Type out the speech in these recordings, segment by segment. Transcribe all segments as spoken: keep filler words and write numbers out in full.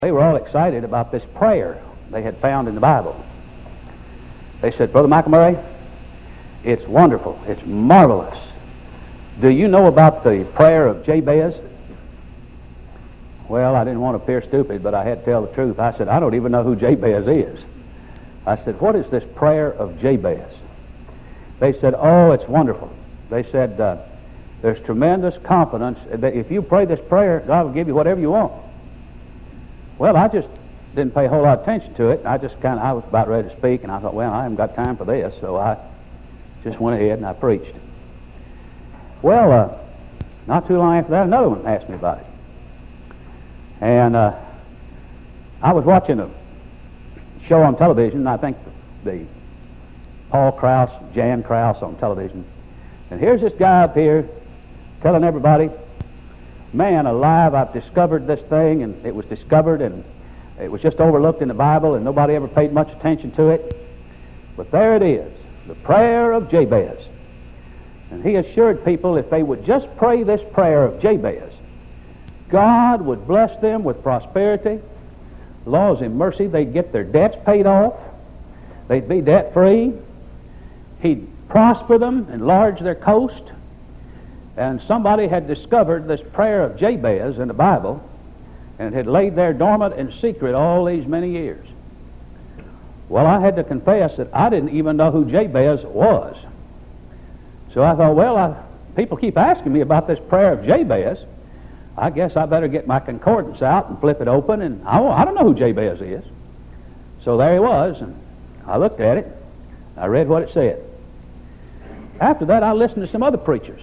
They were all excited about this prayer they had found in the Bible. They said, "Brother Michael Murray, it's wonderful. It's marvelous. Do you know about the prayer of Jabez?" Well, I didn't want to appear stupid, but I had to tell the truth. I said, "I don't even know who Jabez is." I said, "What is this prayer of Jabez?" They said, "Oh, it's wonderful." They said, uh, "There's tremendous confidence that if you pray this prayer, God will give you whatever you want." Well, I just didn't pay a whole lot of attention to it. I just kind of, I was about ready to speak, and I thought, well, I haven't got time for this, so I just went ahead and I preached. Well, uh, not too long after that, another one asked me about it. And uh, I was watching a show on television, I think the Paul Krause, Jan Krause on television. And here's this guy up here telling everybody, "Man alive, I've discovered this thing," and it was discovered, and it was just overlooked in the Bible, and nobody ever paid much attention to it. But there it is, the prayer of Jabez. And he assured people if they would just pray this prayer of Jabez, God would bless them with prosperity. Laws in mercy, they'd get their debts paid off. They'd be debt-free. He'd prosper them, enlarge their coast. And somebody had discovered this prayer of Jabez in the Bible, and it had laid there dormant in secret all these many years. Well, I had to confess that I didn't even know who Jabez was. So I thought, well, I, people keep asking me about this prayer of Jabez. I guess I better get my concordance out and flip it open, and I, I don't know who Jabez is. So there he was, and I looked at it. I read what it said. After that, I listened to some other preachers.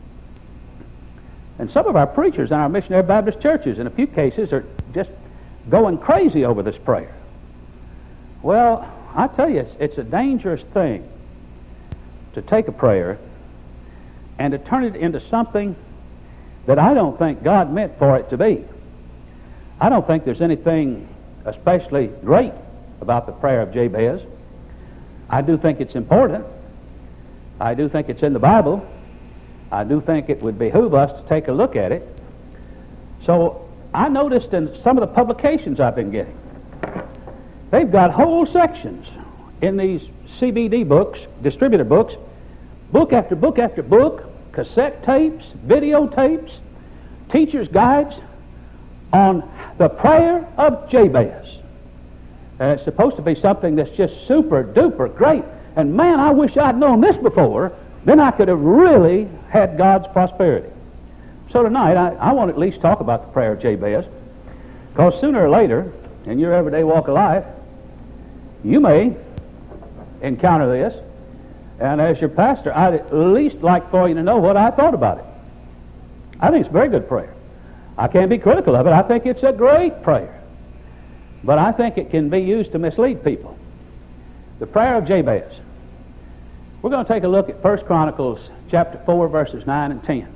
And some of our preachers in our missionary Baptist churches, in a few cases, are just going crazy over this prayer. Well, I tell you, it's, it's a dangerous thing to take a prayer and to turn it into something that I don't think God meant for it to be. I don't think there's anything especially great about the prayer of Jabez. I do think it's important. I do think it's in the Bible. I do think it would behoove us to take a look at it. So I noticed in some of the publications I've been getting, they've got whole sections in these C B D books, distributor books, book after book after book, cassette tapes, videotapes, teacher's guides on the prayer of Jabez. And it's supposed to be something that's just super duper great. And man, I wish I'd known this before. Then I could have really had God's prosperity. So tonight, I, I want to at least talk about the prayer of Jabez, because sooner or later, in your everyday walk of life, you may encounter this. And as your pastor, I'd at least like for you to know what I thought about it. I think it's a very good prayer. I can't be critical of it. I think it's a great prayer. But I think it can be used to mislead people. The prayer of Jabez. We're going to take a look at First Chronicles chapter four, verses nine and ten.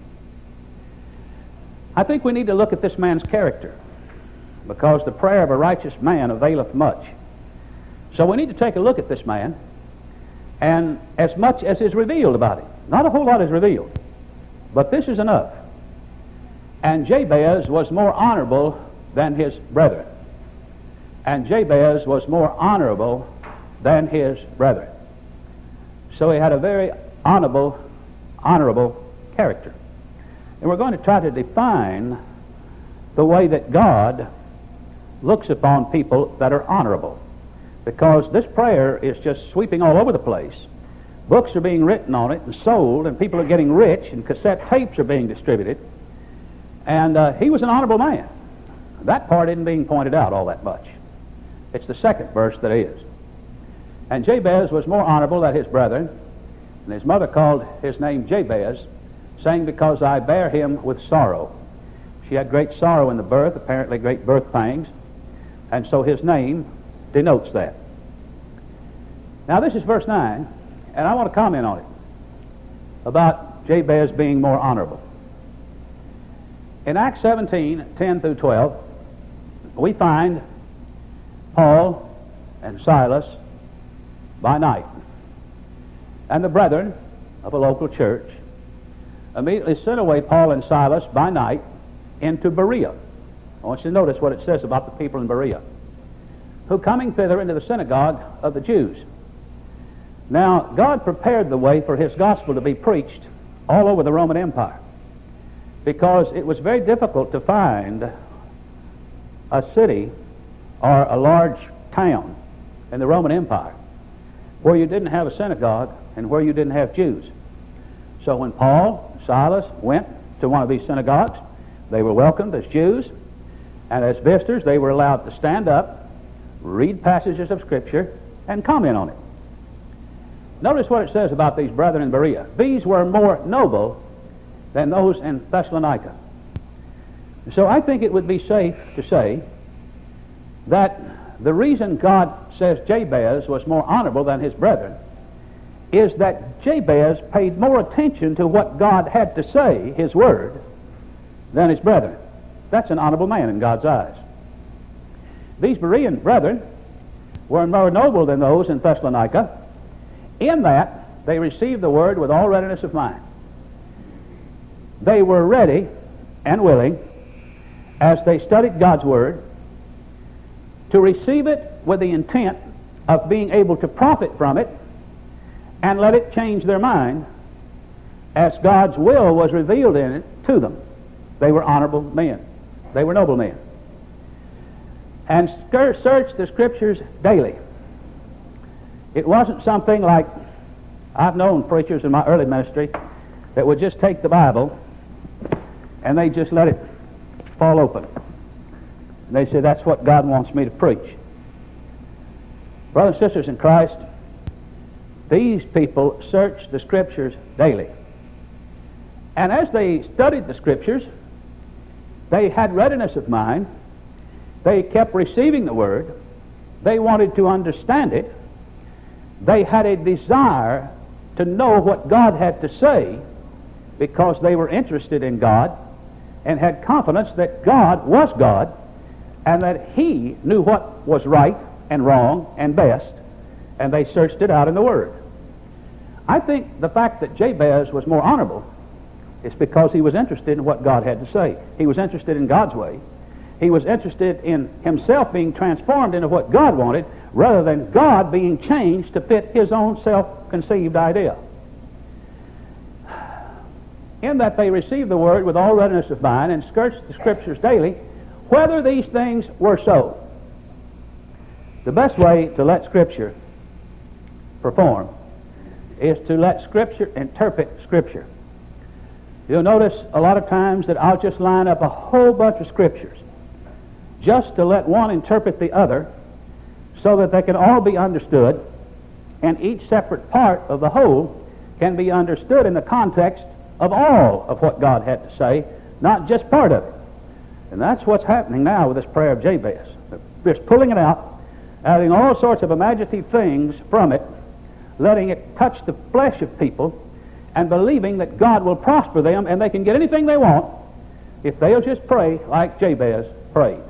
I think we need to look at this man's character, because the prayer of a righteous man availeth much. So we need to take a look at this man, and as much as is revealed about him. Not a whole lot is revealed, but this is enough. And Jabez was more honorable than his brethren. And Jabez was more honorable than his brethren. So he had a very honorable, honorable character. And we're going to try to define the way that God looks upon people that are honorable. Because this prayer is just sweeping all over the place. Books are being written on it and sold, and people are getting rich, and cassette tapes are being distributed. And uh, he was an honorable man. That part isn't being pointed out all that much. It's the second verse that is. And Jabez was more honorable than his brethren, and his mother called his name Jabez, saying, "Because I bear him with sorrow." She had great sorrow in the birth, apparently great birth pangs, and so his name denotes that. Now this is verse nine, and I want to comment on it, about Jabez being more honorable. In Acts seventeen, ten through twelve, we find Paul and Silas by night, and the brethren of a local church immediately sent away Paul and Silas by night into Berea. I want you to notice what it says about the people in Berea, who coming thither into the synagogue of the Jews. Now, God prepared the way for his gospel to be preached all over the Roman Empire, because it was very difficult to find a city or a large town in the Roman Empire where you didn't have a synagogue and where you didn't have Jews. So when Paul and Silas went to one of these synagogues, they were welcomed as Jews, and as visitors they were allowed to stand up, read passages of Scripture, and comment on it. Notice what it says about these brethren in Berea. These were more noble than those in Thessalonica. So I think it would be safe to say that the reason God says Jabez was more honorable than his brethren is that Jabez paid more attention to what God had to say, his word, than his brethren. That's an honorable man in God's eyes. These Berean brethren were more noble than those in Thessalonica in that they received the word with all readiness of mind. They were ready and willing, as they studied God's word, to receive it with the intent of being able to profit from it and let it change their mind as God's will was revealed in it to them. They were honorable men. They were noble men. And search the Scriptures daily. It wasn't something like, I've known preachers in my early ministry that would just take the Bible and they just let it fall open. And they say, that's what God wants me to preach. Brothers and sisters in Christ, these people searched the Scriptures daily. And as they studied the Scriptures, they had readiness of mind. They kept receiving the Word. They wanted to understand it. They had a desire to know what God had to say because they were interested in God and had confidence that God was God and that He knew what was right and wrong and best, and they searched it out in the Word. I think the fact that Jabez was more honorable is because he was interested in what God had to say. He was interested in God's way. He was interested in himself being transformed into what God wanted rather than God being changed to fit his own self-conceived idea. In that they received the Word with all readiness of mind and searched the Scriptures daily, whether these things were so. The best way to let Scripture perform is to let Scripture interpret Scripture. You'll notice a lot of times that I'll just line up a whole bunch of Scriptures just to let one interpret the other so that they can all be understood, and each separate part of the whole can be understood in the context of all of what God had to say, not just part of it. And that's what's happening now with this prayer of Jabez. They're just pulling it out, adding all sorts of imaginative things from it, letting it touch the flesh of people, and believing that God will prosper them and they can get anything they want if they'll just pray like Jabez prayed.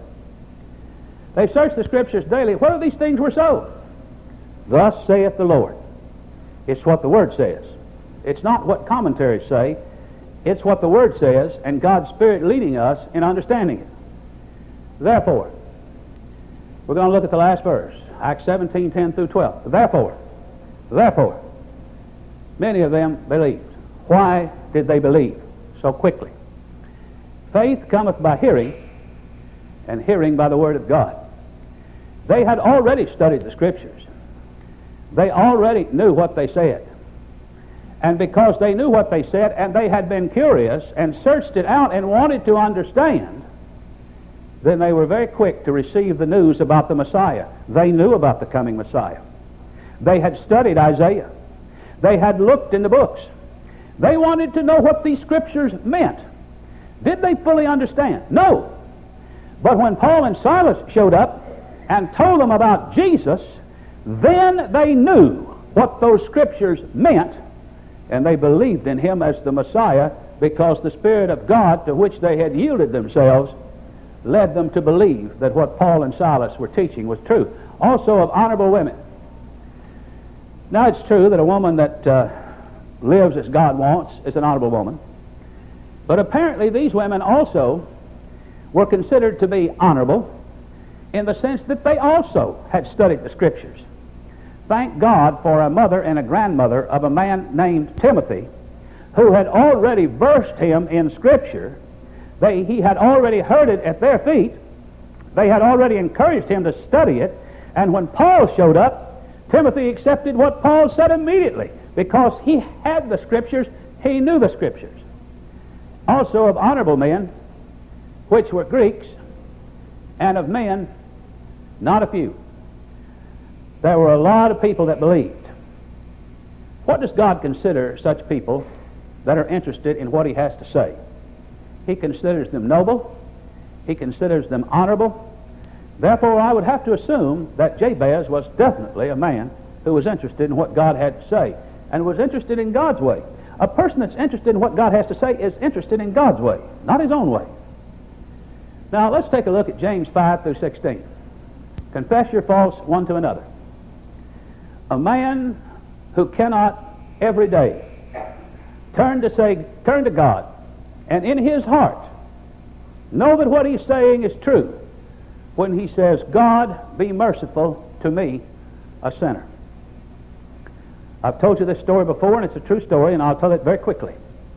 They searched the Scriptures daily. Whether these things were so. Thus saith the Lord. It's what the Word says. It's not what commentaries say. It's what the Word says, and God's Spirit leading us in understanding it. Therefore, we're going to look at the last verse, Acts seventeen, ten through twelve. Therefore, therefore, many of them believed. Why did they believe so quickly? Faith cometh by hearing, and hearing by the Word of God. They had already studied the Scriptures. They already knew what they said. And because they knew what they said, and they had been curious and searched it out and wanted to understand, then they were very quick to receive the news about the Messiah. They knew about the coming Messiah. They had studied Isaiah. They had looked in the books. They wanted to know what these Scriptures meant. Did they fully understand? No. But when Paul and Silas showed up and told them about Jesus, then they knew what those Scriptures meant, and they believed in Him as the Messiah because the Spirit of God to which they had yielded themselves led them to believe that what Paul and Silas were teaching was true. Also of honorable women. Now it's true that a woman that uh, lives as God wants is an honorable woman. But apparently these women also were considered to be honorable in the sense that they also had studied the Scriptures. Thank God for a mother and a grandmother of a man named Timothy who had already versed him in Scripture. They, he had already heard it at their feet. They had already encouraged him to study it. And when Paul showed up, Timothy accepted what Paul said immediately because he had the Scriptures, he knew the Scriptures. Also of honorable men, which were Greeks, and of men, not a few. There were a lot of people that believed. What does God consider such people that are interested in what he has to say? He considers them noble. He considers them honorable. Therefore, I would have to assume that Jabez was definitely a man who was interested in what God had to say and was interested in God's way. A person that's interested in what God has to say is interested in God's way, not his own way. Now, let's take a look at James five through sixteen. Confess your faults one to another. A man who cannot every day turn to say, turn to God, and in his heart know that what he's saying is true when he says, God, be merciful to me, a sinner. I've told you this story before, and it's a true story, and I'll tell it very quickly.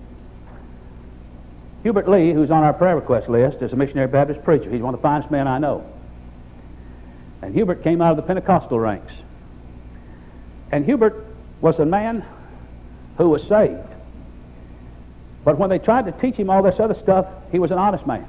Hubert Lee, who's on our prayer request list, is a missionary Baptist preacher. He's one of the finest men I know. And Hubert came out of the Pentecostal ranks. And Hubert was a man who was saved. But when they tried to teach him all this other stuff, he was an honest man.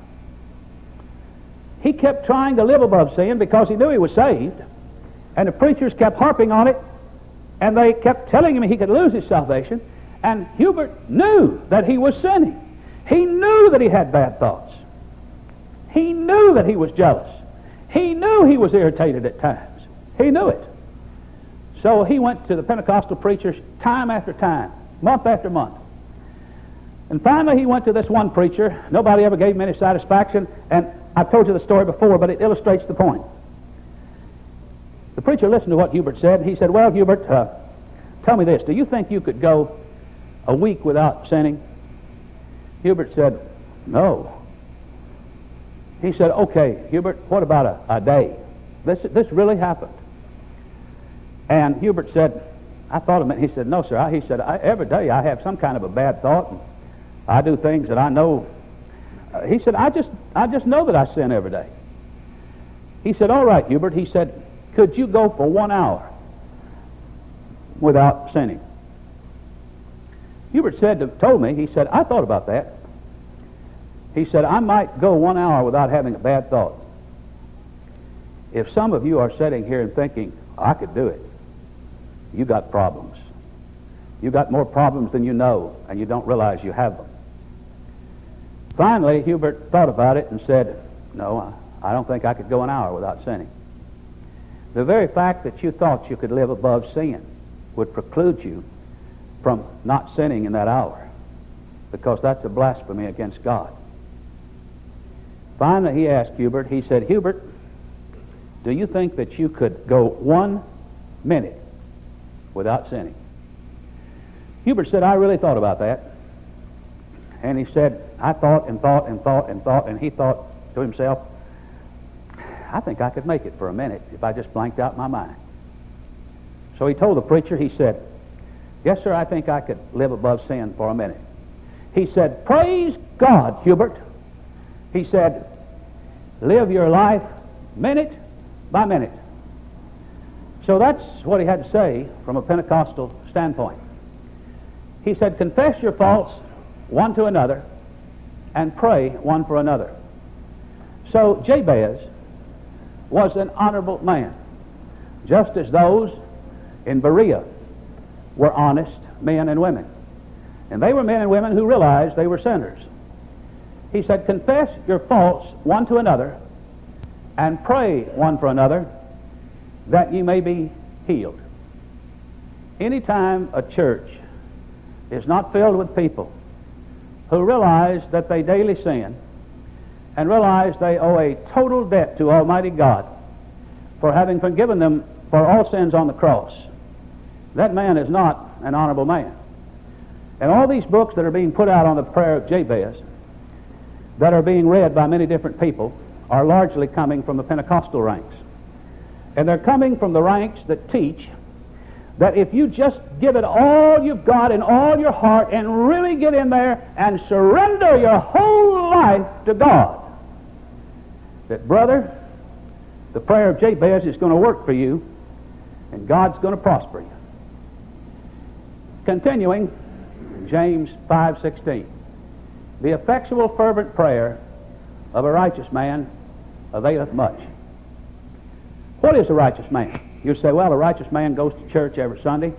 He kept trying to live above sin because he knew he was saved. And the preachers kept harping on it, and they kept telling him he could lose his salvation. And Hubert knew that he was sinning. He knew that he had bad thoughts. He knew that he was jealous. He knew he was irritated at times. He knew it. So he went to the Pentecostal preachers time after time, month after month. And finally he went to this one preacher. Nobody ever gave him any satisfaction, and I've told you the story before, but it illustrates the point. The preacher listened to what Hubert said, and he said, well, Hubert, uh, tell me this. Do you think you could go a week without sinning? Hubert said, no. He said, okay, Hubert, what about a, a day? This, this really happened. And Hubert said, I thought a minute. He said, no, sir. I, he said, I, every day I have some kind of a bad thought, and I do things that I know. Uh, he said, I just, I just know that I sin every day. He said, all right, Hubert. He said, could you go for one hour without sinning? Hubert said, to, told me, he said, I thought about that. He said, I might go one hour without having a bad thought. If some of you are sitting here and thinking, I could do it, you got problems. You got more problems than you know, and you don't realize you have them. Finally, Hubert thought about it and said, no, I, I don't think I could go an hour without sinning. The very fact that you thought you could live above sin would preclude you from not sinning in that hour, because that's a blasphemy against God. Finally, he asked Hubert, he said, Hubert, do you think that you could go one minute without sinning? Hubert said, I really thought about that. And he said, I thought and thought and thought and thought, and he thought to himself, I think I could make it for a minute if I just blanked out my mind. So he told the preacher, he said, yes, sir, I think I could live above sin for a minute. He said, praise God, Hubert. He said, live your life minute by minute. So that's what he had to say from a Pentecostal standpoint. He said, confess your faults one to another and pray one for another. So Jabez was an honorable man, just as those in Berea were honest men and women. And they were men and women who realized they were sinners. He said, confess your faults one to another and pray one for another that you may be healed. Anytime a church is not filled with people who realize that they daily sin and realize they owe a total debt to Almighty God for having forgiven them for all sins on the cross, that man is not an honorable man. And all these books that are being put out on the prayer of Jabez, that are being read by many different people are largely coming from the Pentecostal ranks. And they're coming from the ranks that teach that if you just give it all you've got and all your heart and really get in there and surrender your whole life to God, that, brother, the prayer of Jabez is going to work for you and God's going to prosper you. Continuing, James five sixteen. The effectual fervent prayer of a righteous man availeth much. What is a righteous man? You say, well, a righteous man goes to church every Sunday.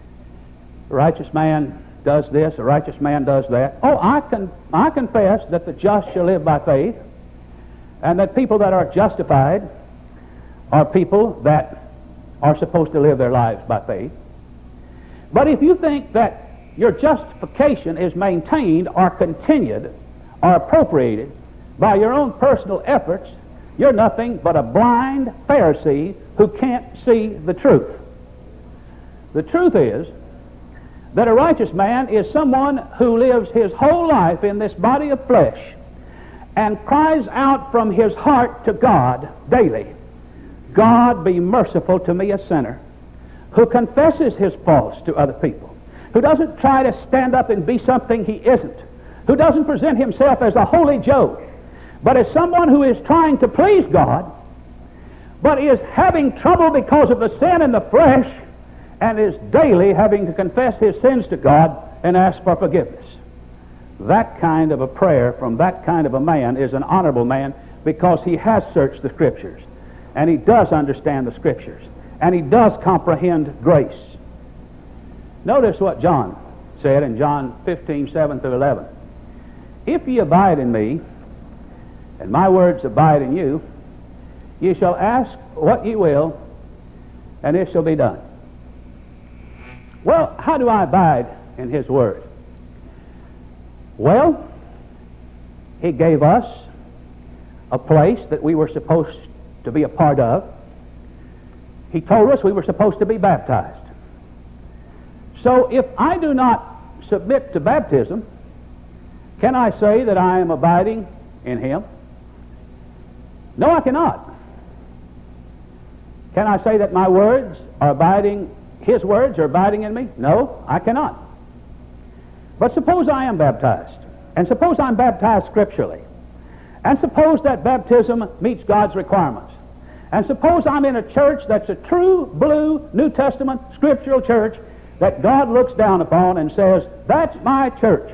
A righteous man does this. A righteous man does that. Oh, I can I confess that the just shall live by faith, and that people that are justified are people that are supposed to live their lives by faith. But if you think that your justification is maintained or continued or appropriated by your own personal efforts, you're nothing but a blind Pharisee who can't see the truth. The truth is that a righteous man is someone who lives his whole life in this body of flesh and cries out from his heart to God daily, God, be merciful to me, a sinner, who confesses his faults to other people, who doesn't try to stand up and be something he isn't, who doesn't present himself as a holy Job, but as someone who is trying to please God, but is having trouble because of the sin in the flesh, and is daily having to confess his sins to God and ask for forgiveness. That kind of a prayer from that kind of a man is an honorable man, because he has searched the Scriptures, and he does understand the Scriptures, and he does comprehend grace. Notice what John said in John fifteen, seven through eleven. If ye abide in me, and my words abide in you, ye shall ask what ye will, and it shall be done. Well, how do I abide in his word? Well, he gave us a place that we were supposed to be a part of. He told us we were supposed to be baptized. So if I do not submit to baptism, can I say that I am abiding in him? No, I cannot. Can I say that my words are abiding, his words are abiding in me? No, I cannot. But suppose I am baptized, and suppose I'm baptized scripturally, and suppose that baptism meets God's requirements, and suppose I'm in a church that's a true blue New Testament scriptural church that God looks down upon and says, that's my church.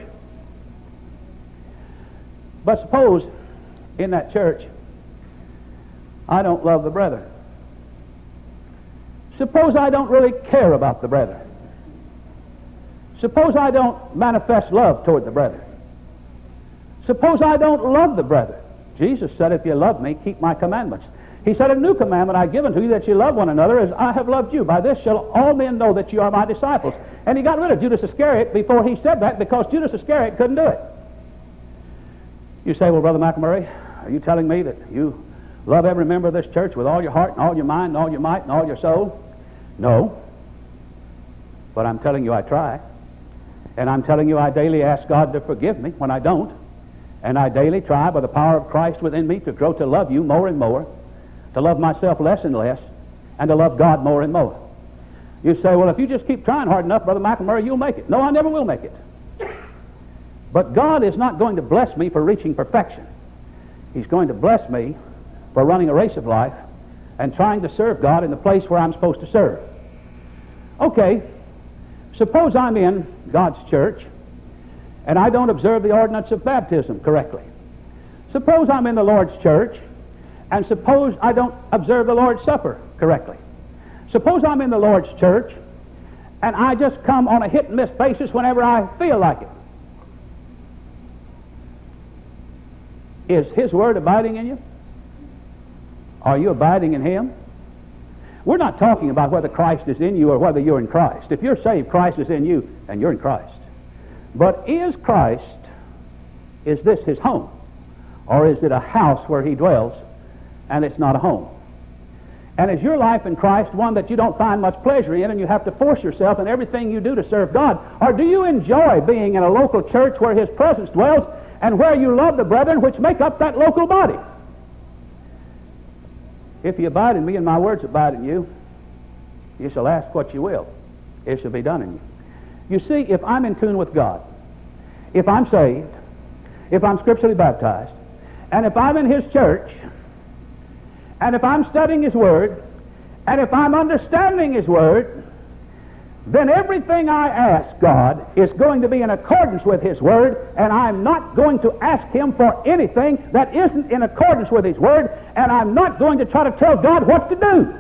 But suppose in that church I don't love the brethren. Suppose I don't really care about the brethren. Suppose I don't manifest love toward the brethren. Suppose I don't love the brethren. Jesus said, if you love me, keep my commandments. He said, a new commandment I've given to you, that you love one another as I have loved you. By this shall all men know that you are my disciples. And he got rid of Judas Iscariot before he said that, because Judas Iscariot couldn't do it. You say, well, Brother McElmurray, are you telling me that you love every member of this church with all your heart and all your mind and all your might and all your soul? No. But I'm telling you I try. And I'm telling you I daily ask God to forgive me when I don't. And I daily try by the power of Christ within me to grow to love you more and more, to love myself less and less, and to love God more and more. You say, well, if you just keep trying hard enough, Brother McElmurray, you'll make it. No, I never will make it. But God is not going to bless me for reaching perfection. He's going to bless me for running a race of life and trying to serve God in the place where I'm supposed to serve. Okay, suppose I'm in God's church and I don't observe the ordinance of baptism correctly. Suppose I'm in the Lord's church, and suppose I don't observe the Lord's Supper correctly. Suppose I'm in the Lord's church and I just come on a hit-and-miss basis whenever I feel like it. Is his word abiding in you? Are you abiding in him? We're not talking about whether Christ is in you or whether you're in Christ. If you're saved, Christ is in you and you're in Christ. But is Christ, is this his home? Or is it a house where he dwells and it's not a home? And is your life in Christ one that you don't find much pleasure in and you have to force yourself in everything you do to serve God? Or do you enjoy being in a local church where his presence dwells and where you love the brethren which make up that local body. If you abide in me and my words abide in you, you shall ask what you will. It shall be done in you. You see, if I'm in tune with God, if I'm saved, if I'm scripturally baptized, and if I'm in His church, and if I'm studying His Word, and if I'm understanding His Word, then everything I ask God is going to be in accordance with His Word, and I'm not going to ask Him for anything that isn't in accordance with His Word, and I'm not going to try to tell God what to do.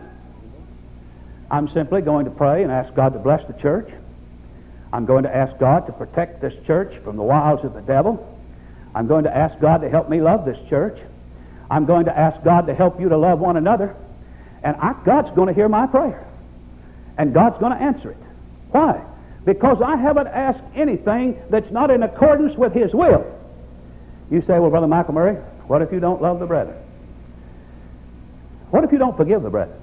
I'm simply going to pray and ask God to bless the church. I'm going to ask God to protect this church from the wiles of the devil. I'm going to ask God to help me love this church. I'm going to ask God to help you to love one another. And I, God's going to hear my prayer. And God's going to answer it. Why? Because I haven't asked anything that's not in accordance with His will. You say, well, Brother Michael Murray, what if you don't love the brethren? What if you don't forgive the brethren?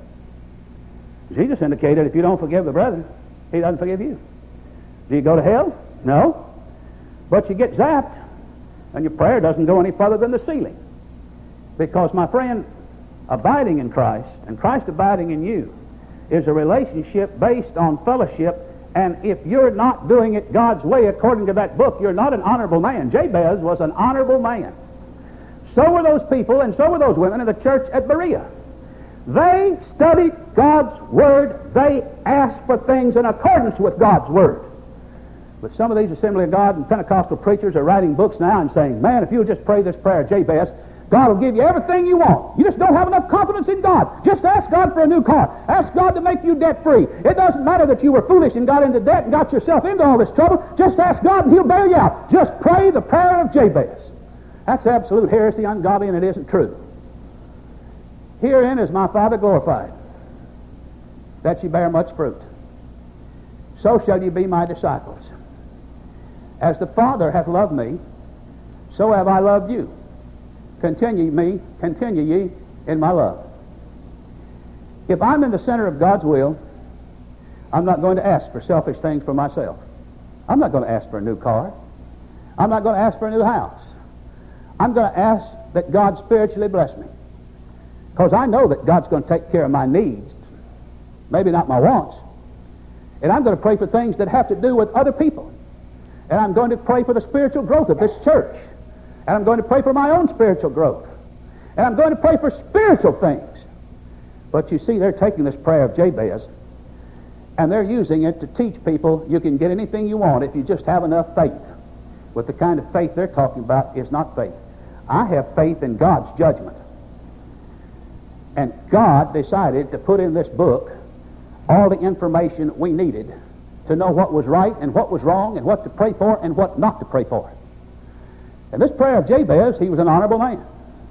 Jesus indicated if you don't forgive the brethren, He doesn't forgive you. Do you go to hell? No. But you get zapped, and your prayer doesn't go any further than the ceiling. Because, my friend, abiding in Christ, and Christ abiding in you, is a relationship based on fellowship. And if you're not doing it God's way according to that book, you're not an honorable man. Jabez was an honorable man. So were those people, and so were those women in the church at Berea. They studied God's Word. They asked for things in accordance with God's Word. But some of these Assembly of God and Pentecostal preachers are writing books now and saying, man, if you'll just pray this prayer, Jabez, God will give you everything you want. You just don't have enough confidence in God. Just ask God for a new car. Ask God to make you debt-free. It doesn't matter that you were foolish and got into debt and got yourself into all this trouble. Just ask God and He'll bail you out. Just pray the prayer of Jabez. That's absolute heresy, ungodly, and it isn't true. Herein is my Father glorified, that ye bear much fruit. So shall ye be my disciples. As the Father hath loved me, so have I loved you. Continue me, continue ye in my love. If I'm in the center of God's will, I'm not going to ask for selfish things for myself. I'm not going to ask for a new car. I'm not going to ask for a new house. I'm going to ask that God spiritually bless me. Because I know that God's going to take care of my needs, maybe not my wants. And I'm going to pray for things that have to do with other people. And I'm going to pray for the spiritual growth of this church. And I'm going to pray for my own spiritual growth. And I'm going to pray for spiritual things. But you see, they're taking this prayer of Jabez, and they're using it to teach people you can get anything you want if you just have enough faith. But the kind of faith they're talking about is not faith. I have faith in God's judgment. And God decided to put in this book all the information we needed to know what was right and what was wrong and what to pray for and what not to pray for. And this prayer of Jabez, he was an honorable man.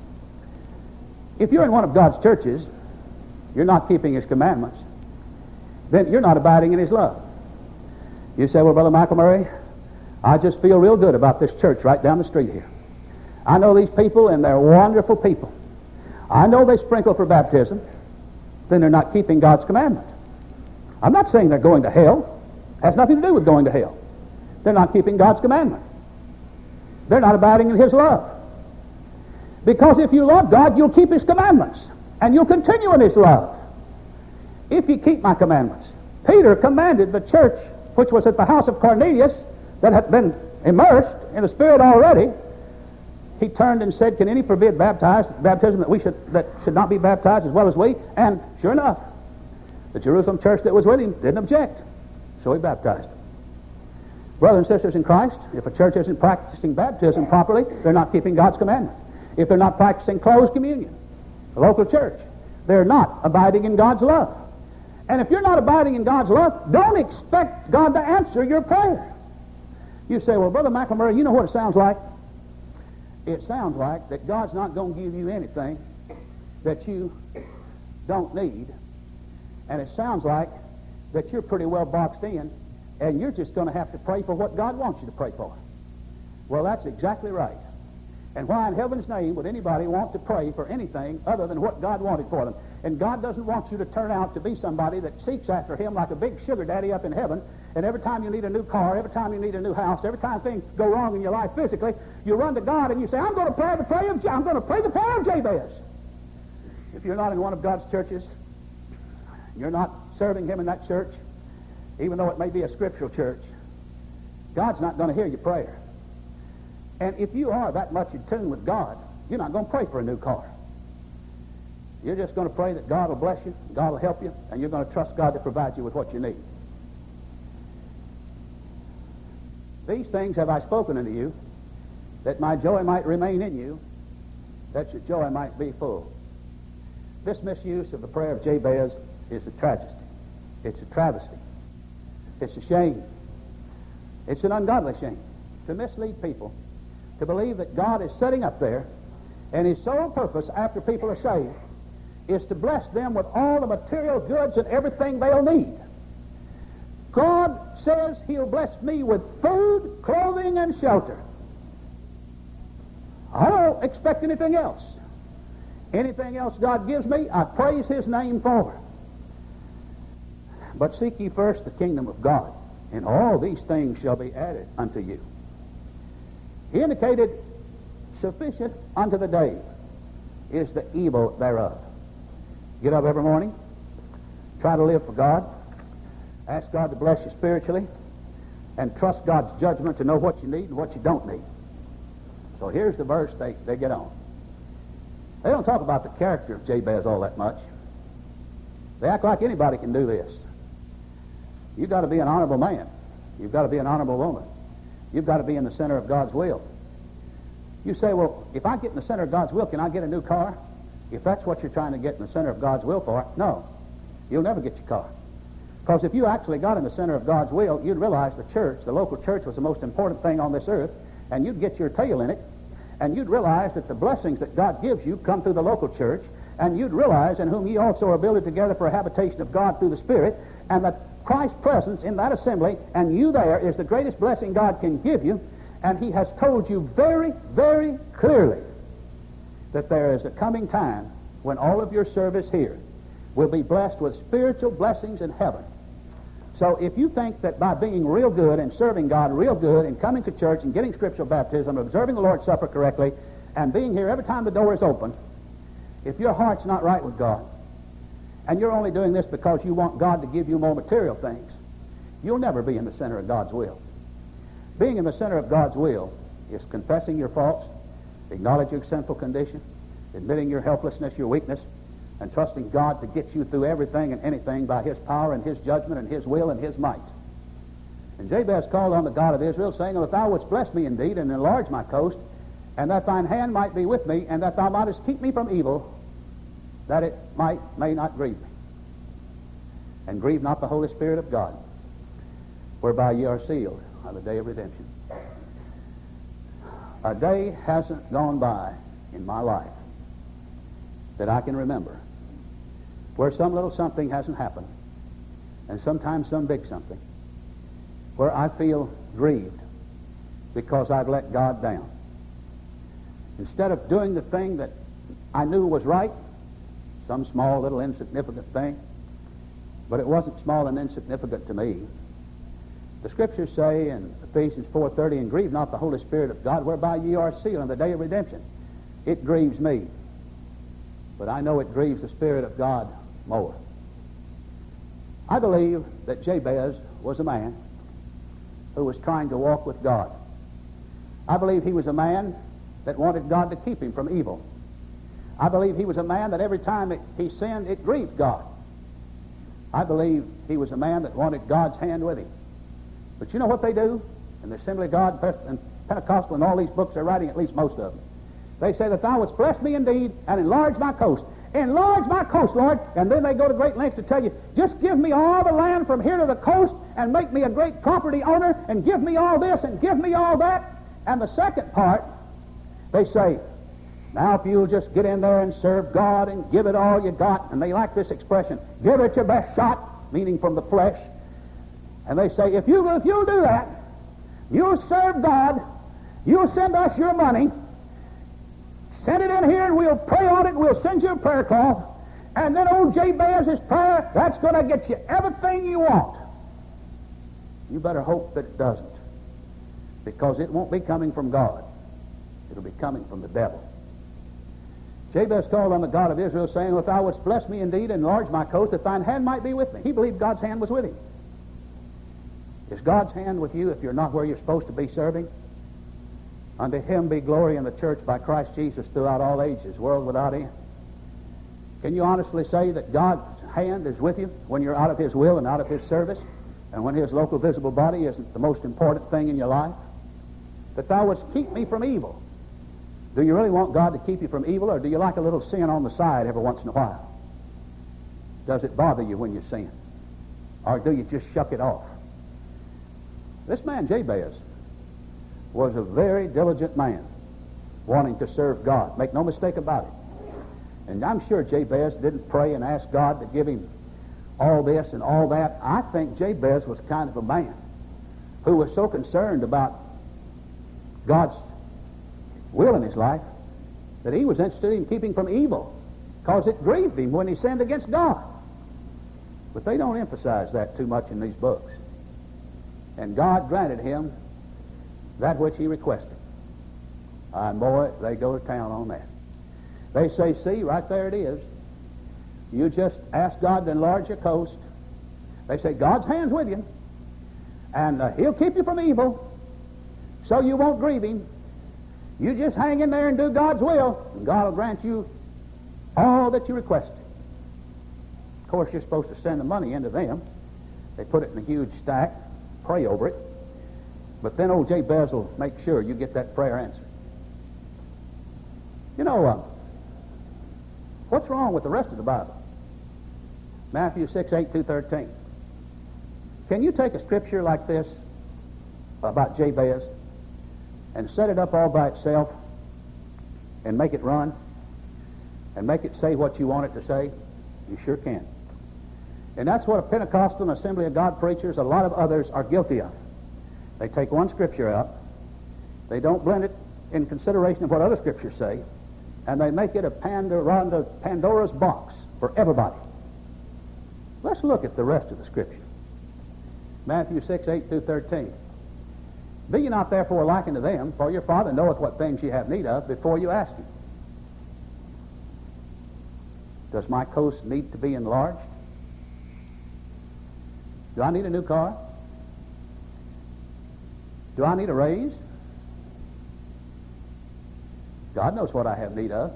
If you're in one of God's churches, you're not keeping His commandments, then you're not abiding in His love. You say, well, Brother Michael Murray, I just feel real good about this church right down the street here. I know these people, and they're wonderful people. I know they sprinkle for baptism. Then they're not keeping God's commandment. I'm not saying they're going to hell. It has nothing to do with going to hell. They're not keeping God's commandment. They're not abiding in His love. Because if you love God, you'll keep His commandments, and you'll continue in His love. If you keep my commandments. Peter commanded the church, which was at the house of Cornelius, that had been immersed in the Spirit already. He turned and said, can any forbid baptized, baptism that we should that should not be baptized as well as we? And sure enough, the Jerusalem church that was with him didn't object. So he baptized them. Brothers and sisters in Christ, if a church isn't practicing baptism properly, they're not keeping God's commandment. If they're not practicing closed communion, a local church, they're not abiding in God's love. And if you're not abiding in God's love, don't expect God to answer your prayer. You say, well, Brother Michael Murray, you know what it sounds like? It sounds like that God's not going to give you anything that you don't need. And it sounds like that you're pretty well boxed in, and you're just going to have to pray for what God wants you to pray for. Well, that's exactly right. And why in heaven's name would anybody want to pray for anything other than what God wanted for them? And God doesn't want you to turn out to be somebody that seeks after him like a big sugar daddy up in heaven. And every time you need a new car, every time you need a new house, every time things go wrong in your life physically, you run to God and you say, I'm going to pray the prayer of, I'm going to pray the prayer of Jabez. If you're not in one of God's churches, you're not serving him in that church, even though it may be a scriptural church, God's not going to hear your prayer. And if you are that much in tune with God, you're not going to pray for a new car. You're just going to pray that God will bless you, God will help you, and you're going to trust God to provide you with what you need. These things have I spoken unto you, that my joy might remain in you, that your joy might be full. This misuse of the prayer of Jabez is a tragedy. It's a travesty. It's a shame. It's an ungodly shame to mislead people, to believe that God is sitting up there and his sole purpose after people are saved is to bless them with all the material goods and everything they'll need. God says he'll bless me with food, clothing, and shelter. I don't expect anything else. Anything else God gives me, I praise his name for. But seek ye first the kingdom of God, and all these things shall be added unto you. He indicated, sufficient unto the day is the evil thereof. Get up every morning, try to live for God, ask God to bless you spiritually, and trust God's judgment to know what you need and what you don't need. So here's the verse they, they get on. They don't talk about the character of Jabez all that much. They act like anybody can do this. You've got to be an honorable man. You've got to be an honorable woman. You've got to be in the center of God's will. You say, well, if I get in the center of God's will, can I get a new car? If that's what you're trying to get in the center of God's will for, no. You'll never get your car. Because if you actually got in the center of God's will, you'd realize the church, the local church, was the most important thing on this earth, and you'd get your tail in it, and you'd realize that the blessings that God gives you come through the local church, and you'd realize in whom ye also are builded together for a habitation of God through the Spirit, and that Christ's presence in that assembly and you there is the greatest blessing God can give you, and he has told you very, very clearly that there is a coming time when all of your service here will be blessed with spiritual blessings in heaven. So if you think that by being real good and serving God real good and coming to church and getting scriptural baptism, observing the Lord's Supper correctly, and being here every time the door is open, if your heart's not right with God, and you're only doing this because you want God to give you more material things, you'll never be in the center of God's will. Being in the center of God's will is confessing your faults, acknowledging your sinful condition, admitting your helplessness, your weakness, and trusting God to get you through everything and anything by his power and his judgment and his will and his might. And Jabez called on the God of Israel, saying, if thou wouldst bless me indeed and enlarge my coast, and that thine hand might be with me, and that thou mightest keep me from evil, that it might may not grieve me. And grieve not the Holy Spirit of God, whereby ye are sealed on the day of redemption. A day hasn't gone by in my life that I can remember where some little something hasn't happened, and sometimes some big something, where I feel grieved because I've let God down. Instead of doing the thing that I knew was right, some small little insignificant thing, but it wasn't small and insignificant to me. The scriptures say in Ephesians four thirty, and grieve not the Holy Spirit of God, whereby ye are sealed in the day of redemption. It grieves me, but I know it grieves the Spirit of God more. I believe that Jabez was a man who was trying to walk with God. I believe he was a man that wanted God to keep him from evil. I believe he was a man that every time it, he sinned, it grieved God. I believe he was a man that wanted God's hand with him. But you know what they do? In the Assembly of God and Pentecostal and all these books they're writing, at least most of them. They say that thou wouldst bless me indeed and enlarge my coast. Enlarge my coast, Lord. And then they go to great lengths to tell you, just give me all the land from here to the coast and make me a great property owner and give me all this and give me all that. And the second part, they say, now if you'll just get in there and serve God and give it all you got, and they like this expression, give it your best shot, meaning from the flesh. And they say, if, you, if you'll do that, you'll serve God, you'll send us your money, send it in here and we'll pray on it and we'll send you a prayer call, And then old Jabez's prayer, that's going to get you everything you want. You better hope that it doesn't, because it won't be coming from God. It'll be coming from the devil. Jabez called on the God of Israel, saying, if thou wouldst bless me indeed, and enlarge my coast, that thine hand might be with me. He believed God's hand was with him. Is God's hand with you if you're not where you're supposed to be serving? Unto him be glory in the church by Christ Jesus throughout all ages, world without end. Can you honestly say that God's hand is with you when you're out of his will and out of his service, and when his local visible body isn't the most important thing in your life? That thou wouldst keep me from evil. Do you really want God to keep you from evil, or do you like a little sin on the side every once in a while? Does it bother you when you sin? Or do you just shuck it off? This man Jabez was a very diligent man, wanting to serve God. Make no mistake about it. And I'm sure Jabez didn't pray and ask God to give him all this and all that. I think Jabez was kind of a man who was so concerned about God's will in his life that he was interested in keeping from evil, because it grieved him when he sinned against God. But they don't emphasize that too much in these books. And God granted him that which he requested. And boy, they go to town on that. They say, see, right there it is. You just ask God to enlarge your coast. They say, God's hand's with you, and uh, he'll keep you from evil, so you won't grieve him. You just hang in there and do God's will, and God will grant you all that you requested. Of course, you're supposed to send the money into them. They put it in a huge stack, pray over it. But then old Jabez will make sure you get that prayer answered. You know, uh, what's wrong with the rest of the Bible? Matthew six, eight through thirteen. Can you take a scripture like this about Jabez and set it up all by itself and make it run and make it say what you want it to say? You sure can. And that's what a Pentecostal and Assembly of God preachers, a lot of others, are guilty of. They take one scripture out, they don't blend it in consideration of what other scriptures say, and they make it a Pandora, Pandora's box for everybody. Let's look at the rest of the scripture. Matthew six, eight through thirteen. Be ye not therefore like unto them, for your Father knoweth what things ye have need of before you ask him. Does my coast need to be enlarged? Do I need a new car? Do I need a raise? God knows what I have need of.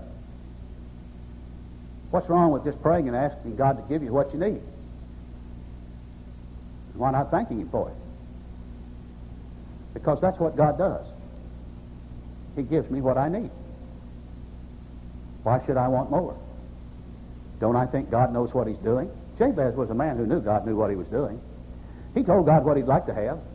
What's wrong with just praying and asking God to give you what you need? Why not thanking him for it? Because that's what God does. He gives me what I need. Why should I want more? Don't I think God knows what he's doing? Jabez was a man who knew God knew what he was doing. He told God what he'd like to have.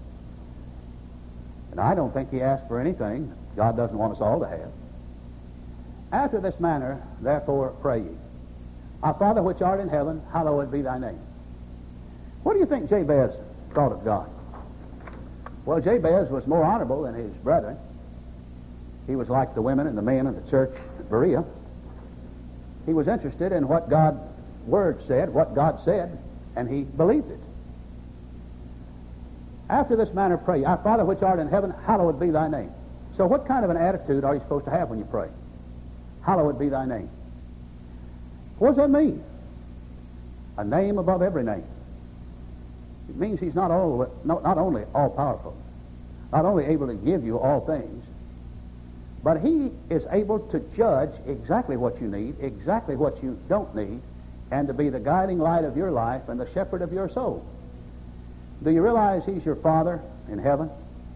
And I don't think he asked for anything God doesn't want us all to have. After this manner, therefore, pray ye. Our Father which art in heaven, hallowed be thy name. What do you think Jabez thought of God? Well, Jabez was more honorable than his brethren. He was like the women and the men in the church at Berea. He was interested in what God's word said, what God said, and he believed it. After this manner pray, Our Father which art in heaven, hallowed be thy name. So what kind of an attitude are you supposed to have when you pray? Hallowed be thy name. What does that mean? A name above every name. It means he's not, all, not, not only all-powerful, not only able to give you all things, but he is able to judge exactly what you need, exactly what you don't need, and to be the guiding light of your life and the shepherd of your soul. Do you realize he's your Father in heaven?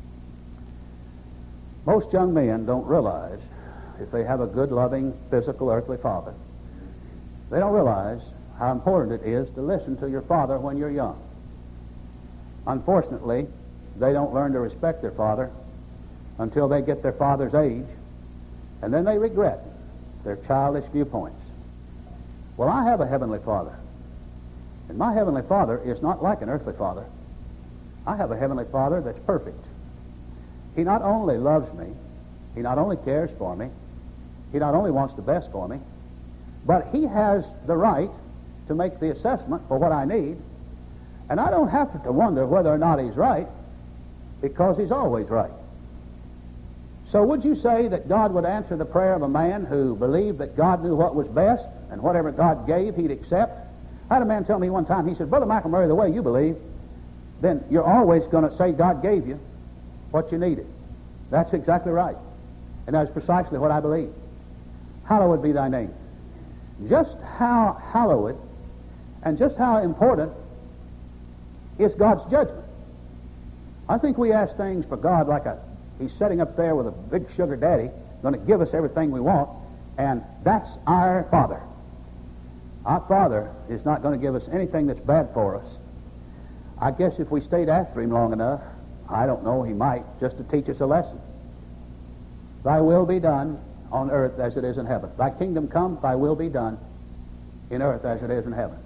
Most young men don't realize, if they have a good, loving, physical, earthly father, they don't realize how important it is to listen to your father when you're young. Unfortunately, they don't learn to respect their father until they get their father's age, and then they regret their childish viewpoints. Well, I have a heavenly Father, and my heavenly Father is not like an earthly father. I have a heavenly Father that's perfect. He not only loves me, he not only cares for me, he not only wants the best for me, But he has the right to make the assessment for what I need, and I don't have to wonder whether or not he's right, because he's always right. So would you say that God would answer the prayer of a man who believed that God knew what was best, and whatever God gave he'd accept? I had a man tell me one time, he said, Brother McElmurray, the way you believe, then you're always going to say God gave you what you needed. That's exactly right. And that's precisely what I believe. Hallowed be thy name. Just how hallowed and just how important is God's judgment. I think we ask things for God like a, he's sitting up there with a big sugar daddy going to give us everything we want, and that's our Father. Our Father is not going to give us anything that's bad for us. I guess if we stayed after him long enough, I don't know, he might, just to teach us a lesson. Thy will be done on earth as it is in heaven. Thy kingdom come, thy will be done in earth as it is in heaven.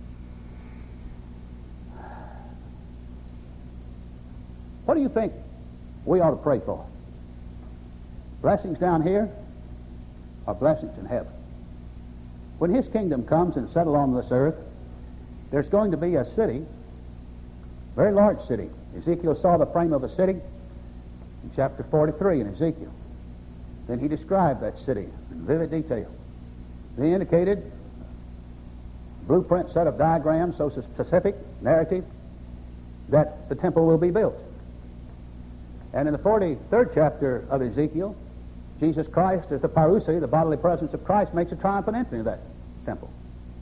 What do you think we ought to pray for? Blessings down here or blessings in heaven? When his kingdom comes and settles on this earth, there's going to be a city, very large city. Ezekiel saw the frame of a city in chapter forty-three in Ezekiel. Then he described that city in vivid detail. He indicated a blueprint set of diagrams so specific, narrative, that the temple will be built. And in the forty-third chapter of Ezekiel, Jesus Christ, as the parousia, the bodily presence of Christ, makes a triumphant entry into that temple.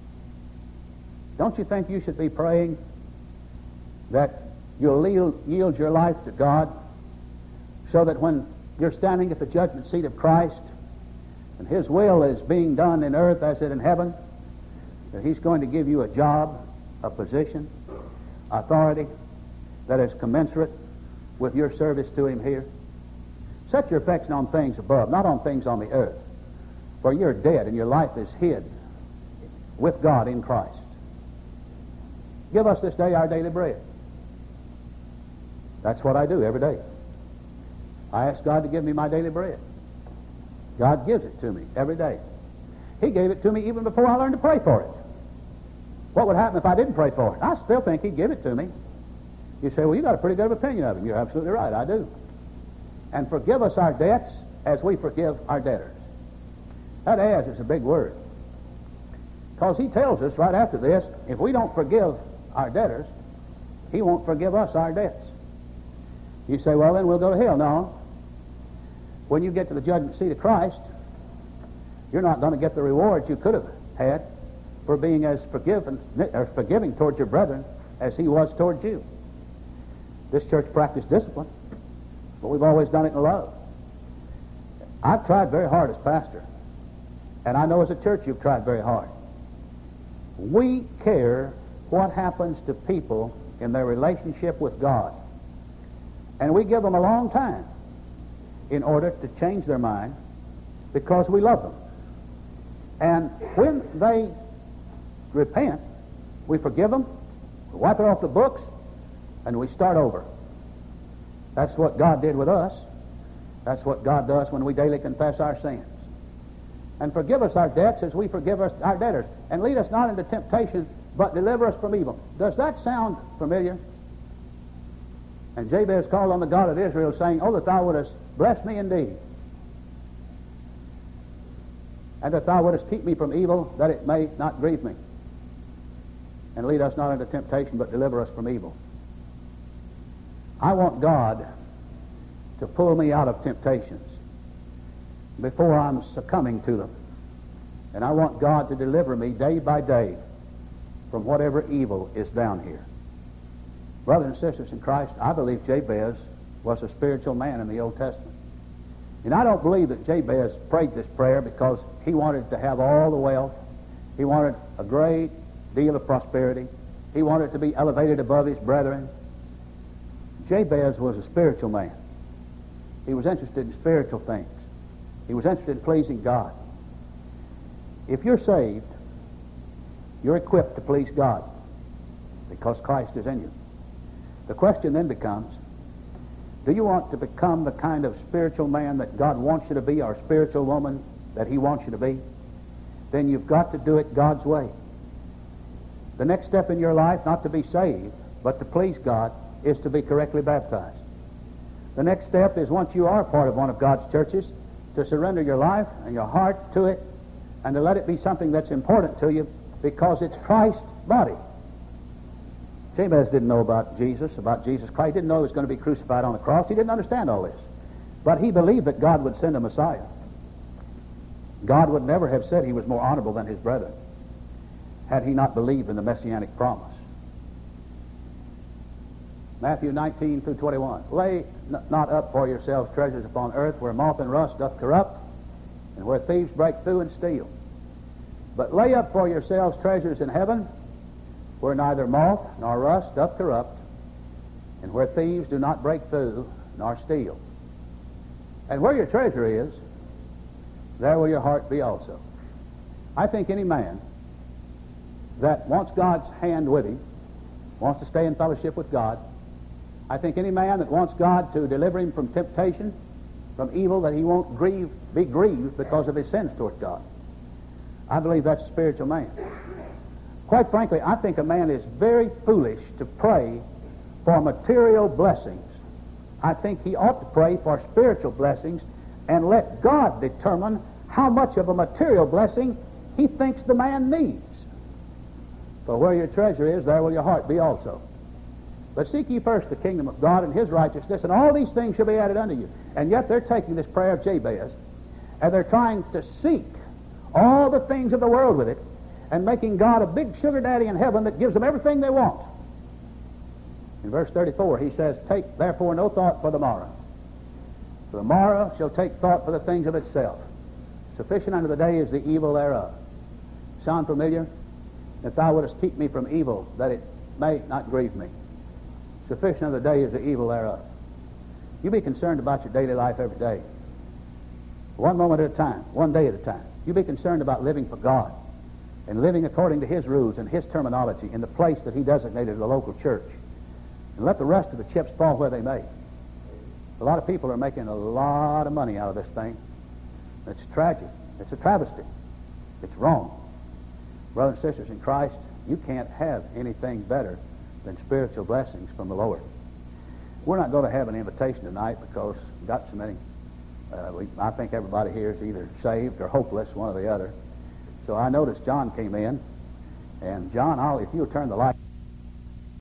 Don't you think you should be praying that you'll yield, yield your life to God, so that when you're standing at the judgment seat of Christ and his will is being done in earth as it is in heaven, that he's going to give you a job, a position, authority that is commensurate with your service to him here? Set your affection on things above, not on things on the earth. For you're dead and your life is hid with God in Christ. Give us this day our daily bread. That's what I do every day. I ask God to give me my daily bread. God gives it to me every day. He gave it to me even before I learned to pray for it. What would happen if I didn't pray for it? I still think he'd give it to me. You say, well, you got a pretty good opinion of him. You're absolutely right, I do. And forgive us our debts as we forgive our debtors. That as is a big word. Because he tells us right after this, if we don't forgive our debtors, he won't forgive us our debts. You say, well, then we'll go to hell. No. When you get to the judgment seat of Christ, you're not going to get the rewards you could have had for being as forgiven, or forgiving towards your brethren as he was towards you. This church practiced discipline, but we've always done it in love. I've tried very hard as pastor, and I know as a church you've tried very hard. We care what happens to people in their relationship with God, and we give them a long time in order to change their mind because we love them. And when they repent, we forgive them, we wipe it off the books, and we start over. That's what God did with us. That's what God does when we daily confess our sins. And forgive us our debts as we forgive us, our debtors. And lead us not into temptation, but deliver us from evil. Does that sound familiar? And Jabez called on the God of Israel, saying, oh, that thou wouldest bless me indeed, and that thou wouldest keep me from evil, that it may not grieve me. And lead us not into temptation, but deliver us from evil. I want God to pull me out of temptations before I'm succumbing to them. And I want God to deliver me day by day from whatever evil is down here. Brothers and sisters in Christ, I believe Jabez was a spiritual man in the Old Testament. And I don't believe that Jabez prayed this prayer because he wanted to have all the wealth. He wanted a great deal of prosperity. He wanted to be elevated above his brethren. Jabez was a spiritual man. He was interested in spiritual things. He was interested in pleasing God. If you're saved, you're equipped to please God because Christ is in you. The question then becomes, do you want to become the kind of spiritual man that God wants you to be, or spiritual woman that he wants you to be? then you've got to do it God's way. The next step in your life, not to be saved, but to please God, is to be correctly baptized. The next step is, once you are part of one of God's churches, to surrender your life and your heart to it, and to let it be something that's important to you, because it's Christ's body. Jabez didn't know about Jesus, about Jesus Christ. He didn't know he was going to be crucified on the cross. He didn't understand all this. But he believed that God would send a Messiah. God would never have said he was more honorable than his brethren had he not believed in the messianic promise. Matthew nineteen through twenty-one. Lay n- not up for yourselves treasures upon earth, where moth and rust doth corrupt, and where thieves break through and steal. But lay up for yourselves treasures in heaven, where neither moth nor rust doth corrupt, and where thieves do not break through nor steal. And where your treasure is, there will your heart be also. I think any man that wants God's hand with him, wants to stay in fellowship with God, I think any man that wants God to deliver him from temptation, from evil, that he won't grieve, be grieved because of his sins toward God. I believe that's a spiritual man. Quite frankly, I think a man is very foolish to pray for material blessings. I think he ought to pray for spiritual blessings and let God determine how much of a material blessing he thinks the man needs. For where your treasure is, there will your heart be also. But seek ye first the kingdom of God and his righteousness, and all these things shall be added unto you. And yet they're taking this prayer of Jabez, and they're trying to seek all the things of the world with it, and making God a big sugar daddy in heaven that gives them everything they want. In verse thirty-four, he says, take therefore no thought for the morrow. For the morrow shall take thought for the things of itself. Sufficient unto the day is the evil thereof. Sound familiar? If thou wouldest keep me from evil, that it may not grieve me. Sufficient unto the day is the evil thereof. You be concerned about your daily life every day. One moment at a time, one day at a time. You be concerned about living for God and living according to his rules and his terminology in the place that he designated as a local church. And let the rest of the chips fall where they may. A lot of people are making a lot of money out of this thing. It's tragic. It's a travesty. It's wrong. Brothers and sisters in Christ, you can't have anything better than spiritual blessings from the Lord. We're not going to have an invitation tonight because we've got so many. Uh, we, I think everybody here is either saved or hopeless, one or the other. So I noticed John came in. And John, I'll, if you'll turn the light.